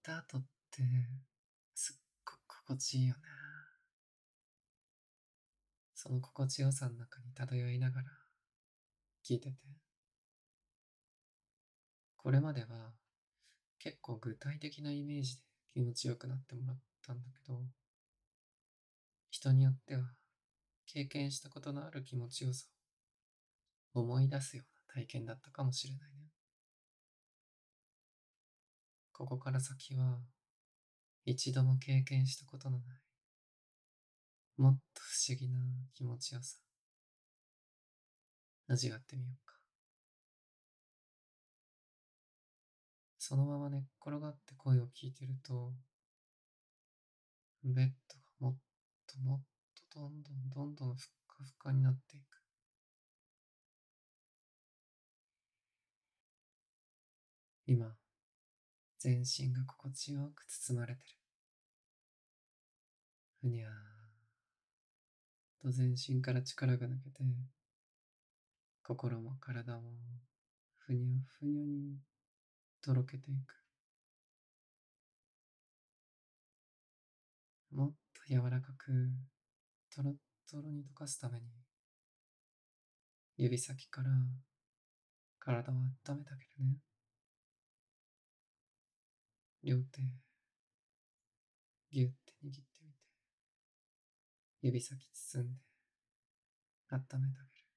た後ってすっごく心地いいよね。その心地よさの中に漂いながら聞いてて、これまでは結構具体的なイメージで気持ちよくなってもらったんだけど、人によっては経験したことのある気持ちよさを思い出すような体験だったかもしれないね。ここから先は一度も経験したことのないもっと不思議な気持ちよさ味わってみようか。そのまま寝っ転がって声を聞いてると、ベッドがもっともっとどんどんふっかふかになっていく。今、全身が心地よく包まれてる。ふにゃーと全身から力が抜けて、心も体もふにゃふにゃにとろけていく。もっと柔らかく、とろっとろに溶かすために、指先から体を温めてあげるね。両手、ぎゅって握ってみて、指先包んで温めてあげる。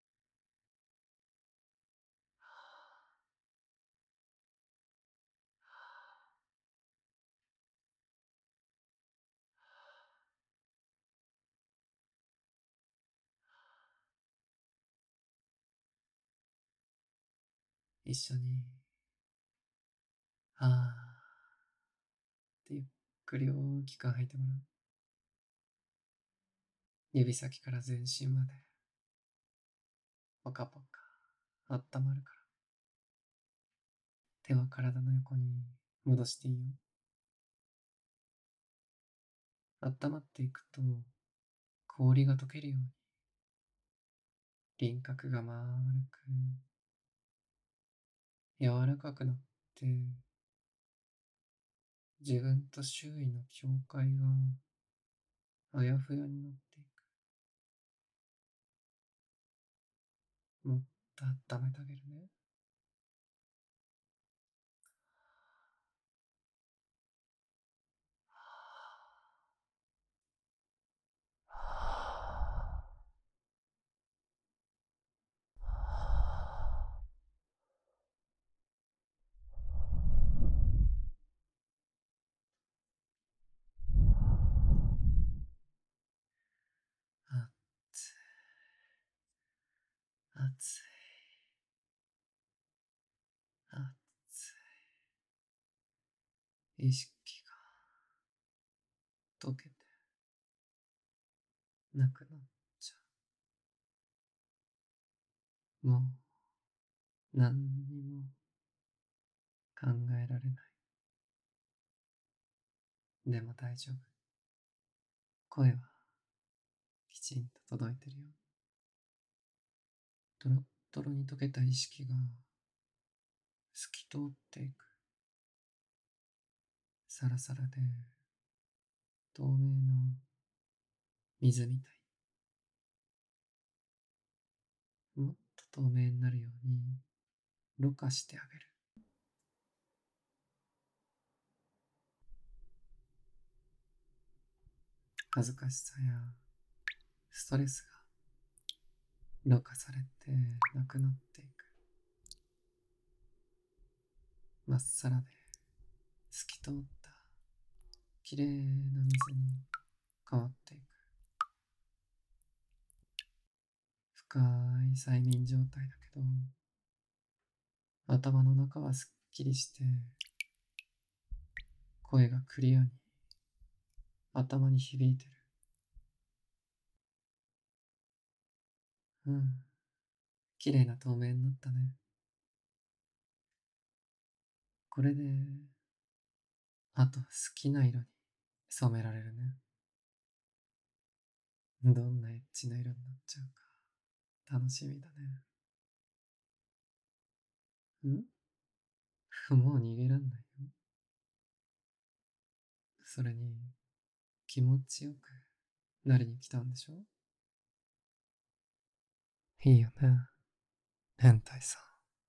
一緒に、あーってゆっくり大きく吐いてもらう。指先から全身まで、ポカポカ、温まるから。手は体の横に戻していいよ。温まっていくと、氷が溶けるように、輪郭が丸く、柔らかくなって、自分と周囲の境界があやふやになっていく。もっと温めてあげるね。あっつ、熱い、熱い。意識が溶けてなくなっちゃう。もう何にも考えられない。でも大丈夫。声はきちんと届いてるよ。トロットロに溶けた意識が透き通っていく。サラサラで透明な水みたいに、もっと透明になるようにろ過してあげる。恥ずかしさやストレスがろ過されてなくなっていく。まっさらで透き通ったきれいな水に変わっていく。深い催眠状態だけど、頭の中はすっきりして、声がクリアに頭に響いてる。うん、綺麗な透明になったね。これで、あと好きな色に染められるね。どんなエッチな色になっちゃうか楽しみだね。んもう逃げらんないよ。 それに気持ちよくなりに来たんでしょ。いいよね、変態さん。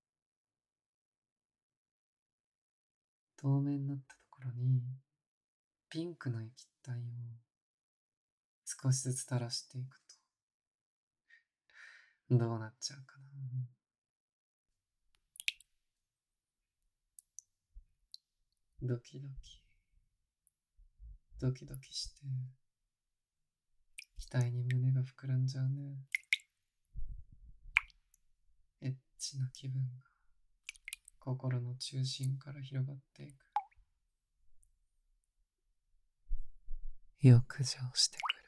透明になったところにピンクの液体を少しずつ垂らしていくとどうなっちゃうかな。ドキドキドキドキして額に胸が膨らんじゃうね。エッチな気分が心の中心から広がっていく。浴場してくる。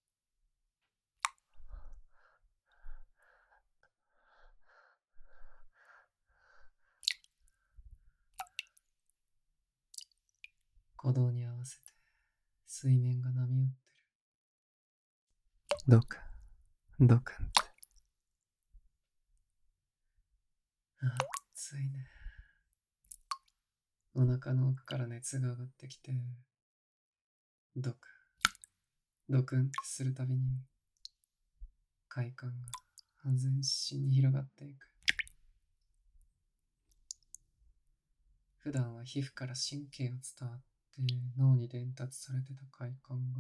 鼓動に合わせて水面が波打ってる。ドクンドクンって。暑いね。お腹の奥から熱が上がってきて、ドクドクンってするたびに快感が全身に広がっていく。普段は皮膚から神経が伝わって脳に伝達されてた快感が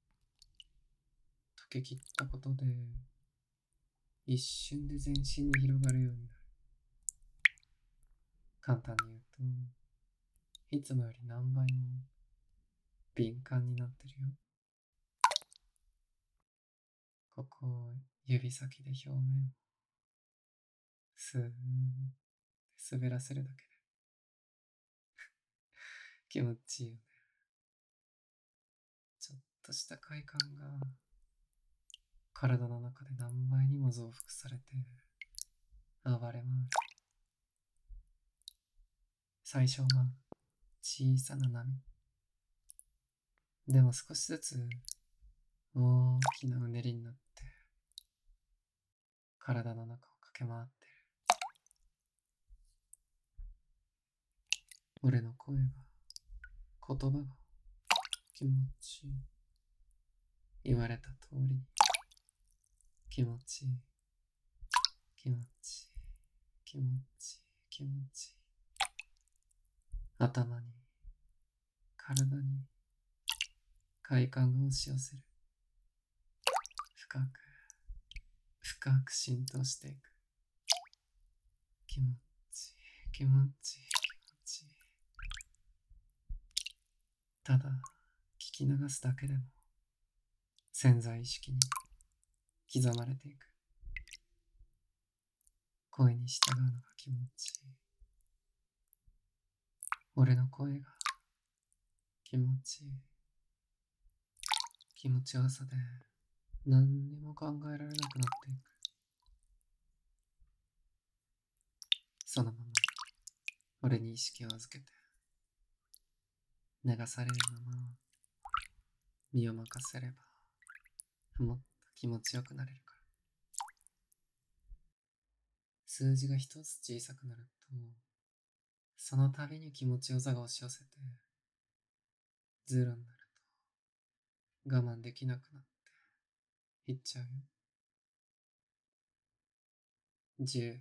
溶けきったことで一瞬で全身に広がるようになる。簡単に言うと、いつもより何倍も敏感になってるよ。ここを指先で表面をスーッて滑らせるだけで気持ちいいよね。ちょっとした快感が体の中で何倍にも増幅されて暴れ回る。最初は小さな波、でも少しずつ大きなうねりになって体の中を駆け回ってる。俺の声が、言葉が気持ちいい。言われた通りに気持ちいい、気持ちいい、気持ちいい、気持ちいい。頭に、体に快感が押し寄せる。深く深く浸透していく。気持ちいい、気持ちいい、気持ちいい。ただ聞き流すだけでも潜在意識に刻まれていく。声に従うのが気持ちいい。俺の声が気持ちいい。気持ちよさで何にも考えられなくなっていく。そのまま俺に意識を預けて流されるまま身を任せればもっと気持ちよくなれるから。数字が一つ小さくなるとその度に気持ちよさが押し寄せてゼロになると我慢できなくなっていっちゃうよ。10、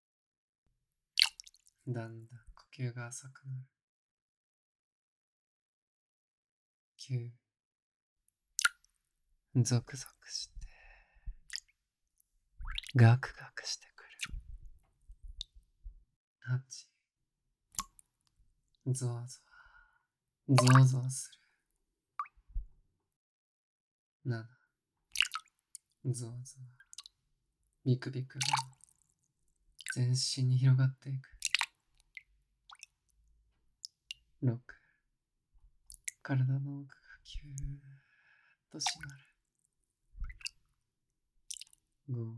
だんだん呼吸が浅くなる。9、ゾクゾクしてガクガクしてくる。8、ゾワゾワゾワゾワする。7、ゾワゾワビクビクが全身に広がっていく。6、体の奥がキューッと締まる。5、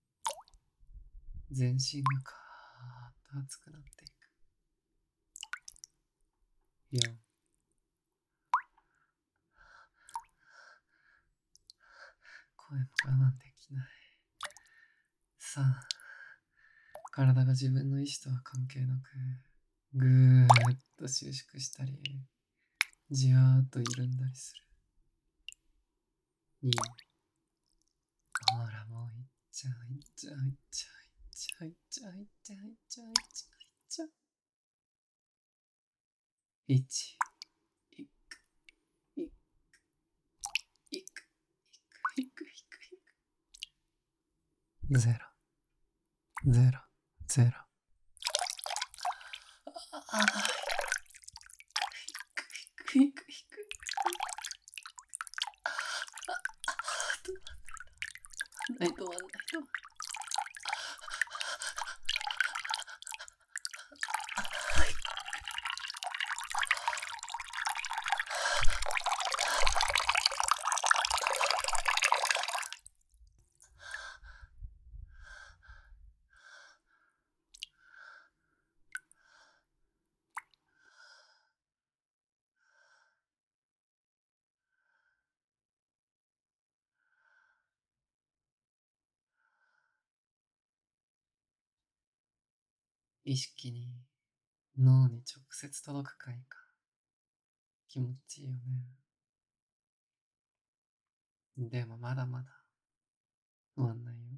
全身がカーッと熱くなっていく。4、声も我慢できない。3、体が自分の意志とは関係なくぐーっと収縮したりじわーっと緩んだりする。2、ほらもういっちゃういっちゃういっちゃういっちゃういっちゃういっちゃういっちゃういっちゃういっちゃう。1、いく、いく、いく、いく、いく、いく、0、0、0。ああ、いく、いく、いく。止まんない、止まんない、止まんない。意識に脳に直接届く快感。気持ちいいよね。でもまだまだ終わんないよ。